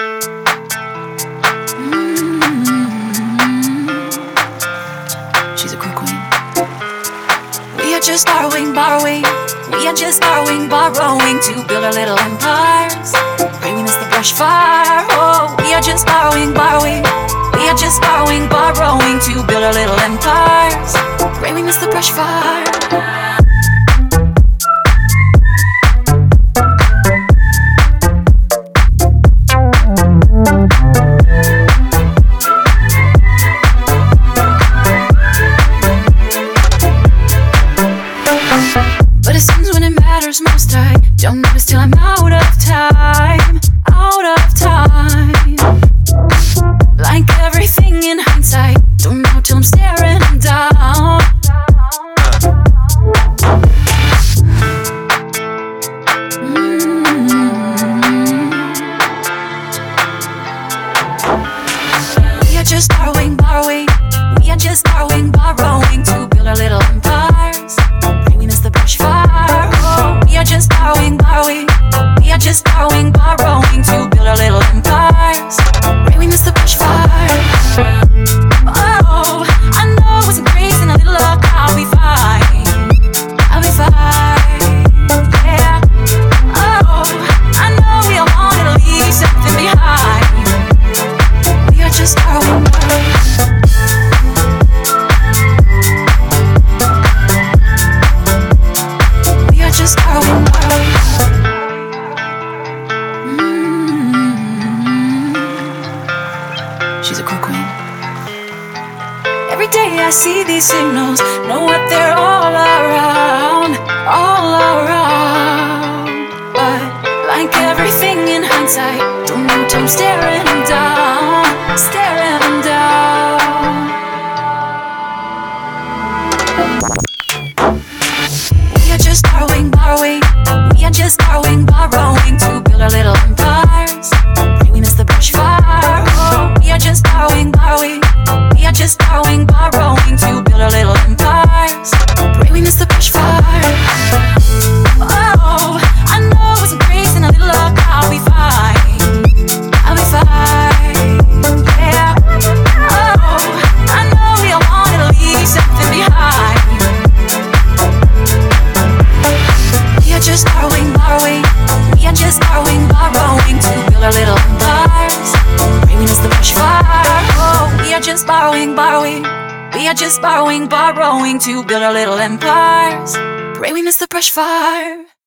She's a cool queen. We are just borrowing. We are just borrowing to build our little empires. Pray we miss the brush fire. Oh, we are just borrowing. We are just borrowing to build our little empires. Pray we miss the brush fire. But it seems when it matters most, I don't notice till I'm out of time. Out of time. Like everything in hindsight, don't know till I'm staring down. We are just borrowing. We are just borrowing to build our little empires. Pray we miss the brush fire. Oh, we are just borrowing. We are just borrowing to build our little empires. Pray we miss the brush fire. Oh, I know with some grace and a little luck, I'll be fine. I'll be fine. Yeah. Oh, I know we all wanted to leave something behind. We are just borrowing. We are just borrowing. She's a cool queen. Every day I see these signals, know what they're all around. But like everything in hindsight, don't know till I'm staring down. We are just borrowing. We are just borrowing to build our little empires. Pray we miss the brush fire. Oh, we are just borrowing. We are just borrowing to build our little empires. Pray we miss the brush fire. Oh, I know with some grace and a little luck, I'll be fine. I'll be fine. Yeah. Oh, I know we all wanted to leave something behind. We are just borrowing. We are just borrowing to build our little empires. Pray we miss the brush fire. Oh, we are just borrowing. We are just borrowing to build our little empires. Pray we miss the brush fire.